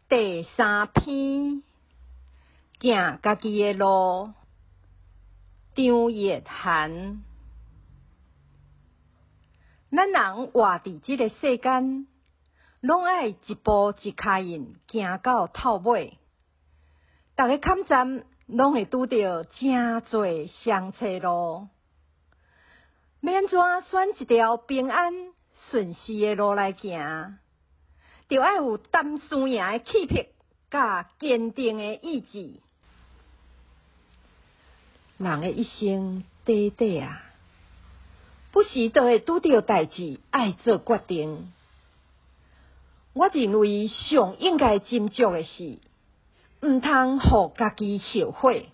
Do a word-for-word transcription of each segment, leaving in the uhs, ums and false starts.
第三篇，行家己的路。张悦涵。咱人活伫即个世间，拢爱一步一脚印行到头尾。逐个坎站拢会拄到真侪相册路，要安怎选一条平安顺遂的路来行？就要有担输赢的气魄，甲坚定的意志。人的一生短短啊，不时都会拄到代志，爱做决定。我认为上应该斟酌的是，毋通互家己后悔。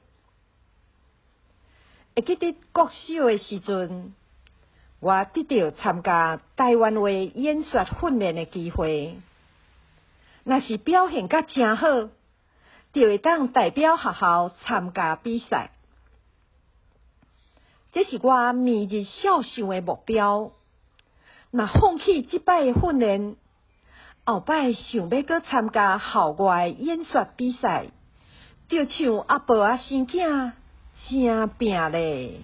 会记得国小的时阵，我得到参加台湾话演说训练的机会。若是表现甲真好，就会当代表学校参加比赛。这是我明日小想的目标。若放弃即摆的训练，后摆想要搁参加校外演说比赛，就像阿婆啊生囝真拼咧。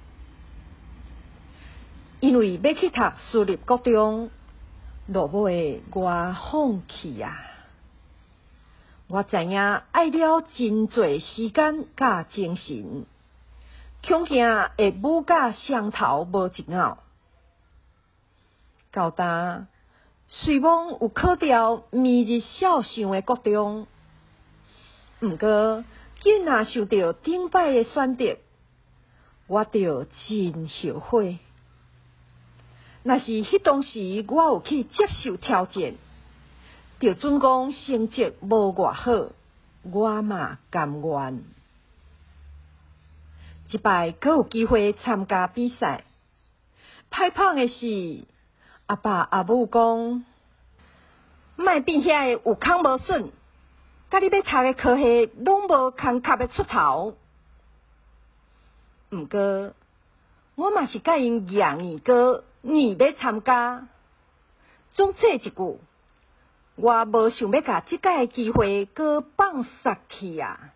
因为要去读私立高中，落尾我放弃啊。我知影爱了真侪时间甲精神，恐惊会母甲双头无一拗。到呾虽望有考调明日小想的国中，毋过紧若想到顶摆的选择，我就真后悔。若是迄当时我有去接受挑战，就准讲成绩无偌好，我嘛甘愿。即摆阁有机会参加比赛，歹棒的是阿爸阿母讲，莫变遐有空无顺，甲你要读的科系拢无空壳的出头。毋过我嘛是甲因硬硬过，硬要参加。总这一句，我无想要甲即届机会搁放煞去啊！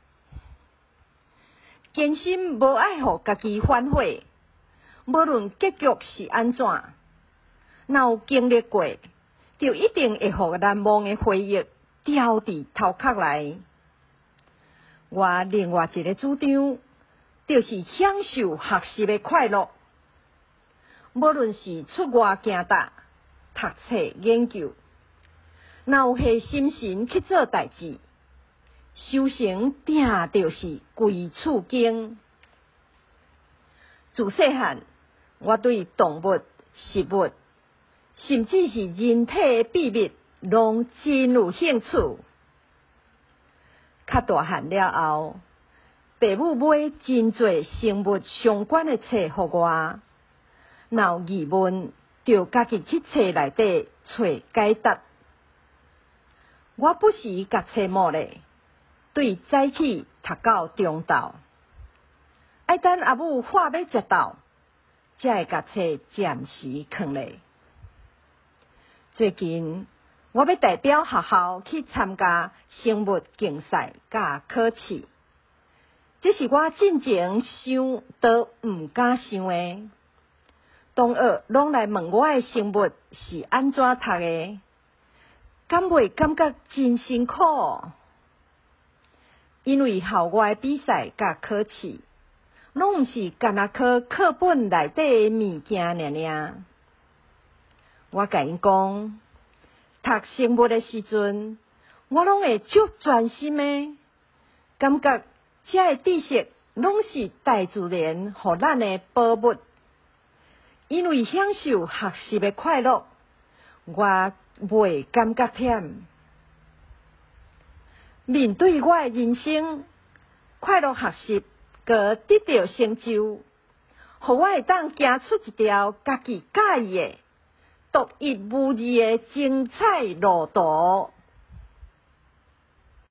坚心无爱互家己反悔，无论结局是安怎，若有经历过，就一定会互难忘的回忆牢伫头壳内。我另外一个主张，就是享受学习的快乐。无论是出外行踏、读册研究，若有下心神去做代志，修行定就是归处经。自细汉，我对动物、食物，甚至是人体的秘密，拢真有兴趣。较大汉了后，父母买真侪生物相关的册互我，若有疑问，就家己去册内底找解答。我不时甲册末咧，对早起读到中昼，爱等阿母话要食到，才会甲册暂时藏咧。最近我要代表学校去参加生物竞赛甲考试，这是我进前想都毋敢想的。同学拢来问我的生物是安怎读的，敢袂感觉真辛苦？因为校外比赛甲考试，拢毋是干那考课本内底的物件尔尔。我甲因讲，读生物的时阵，我拢会足专心的，感觉这个知识拢是大自然互咱的宝物。因为享受学习的快乐，我袂感觉忝。面对我的人生，快乐学习，搁得到成就，互我会当行出一条家己喜意的、独一无二的精彩路途。